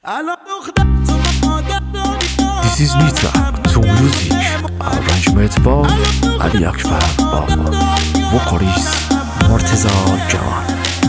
This is Nita to music arrangement با علی اکبر بابا وکالیست مرتضی جوان.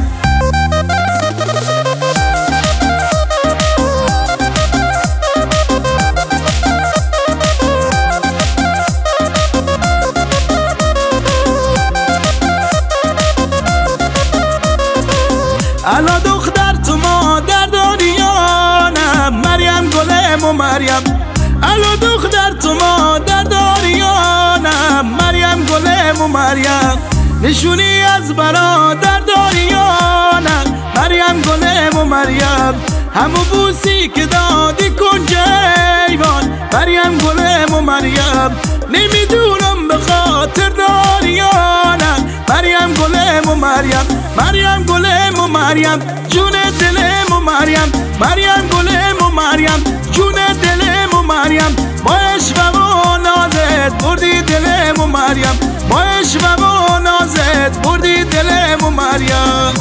الا دختر تو مادر داریانم مریم گلم و مریم. الا دختر تو مادر داریانم مریم گلم و مریم. نشونی از برادر داریانم مریم گلم و مریم. همو بوسی که دادی کن جیوان مریم گلم و مریم. نمیدونم به خاطر داریانم مریم گلم و مریم. مریم گلم و مریم جون دلم و مریم. مریم گلم و مریم جون دلم و مریم. با عشق و نازت بردی دلم و مریم. با عشق و نازت بردی دلم و مریم.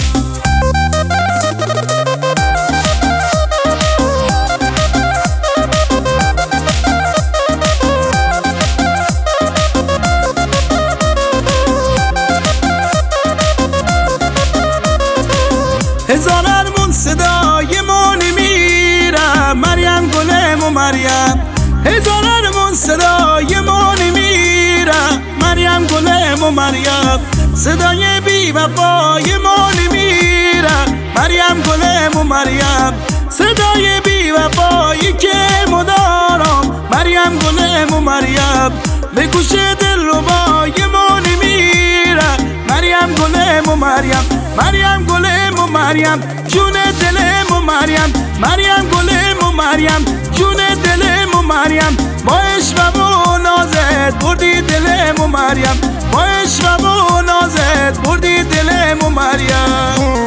هزار ارمون صدای ما نمیرم مریم گلم و مریم. هزار ارمون صدای ما نمیرم مریم گلم و مریم. صدای بی وفای ما نمیرم مریم گلم و مریم. صدای بی وفایی که مدارم مریم گلم و مریم. به گوش دلربای ما نمیرم مریم گلم و مریم. مریم گلم و مریم جون دلم و مریم. مریم گلم و مریم جون دلم و مریم. با عشق و نازت بردی دلم و مریم. با عشق و نازت بردی دلم و مریم.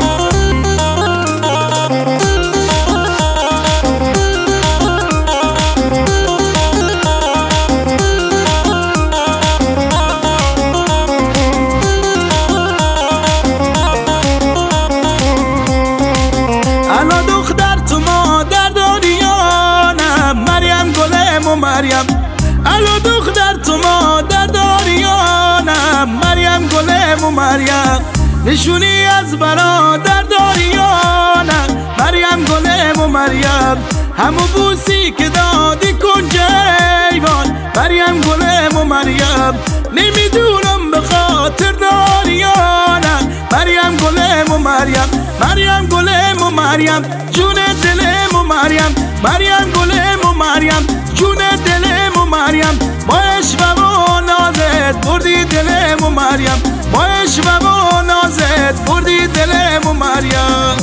الا دختر تو مادر داریانم مریم گلم و مریم. الا دختر تو مادر داریانم مریم گلم و مریم. نشونی از برادر داریانم مریم گلم و مریم. همو بوسی که دادی کن جیوان مریم گلم و مریم. نمیدونم به خاطر داریانم مریم گلم و مریم. مریم گلم و مریم جون دلم و مریم. مریم گلم و مریم جون دلم و مریم. با عشق و نازت بردی دلم و مریم. با عشق و نازت بردی دلم و مریم.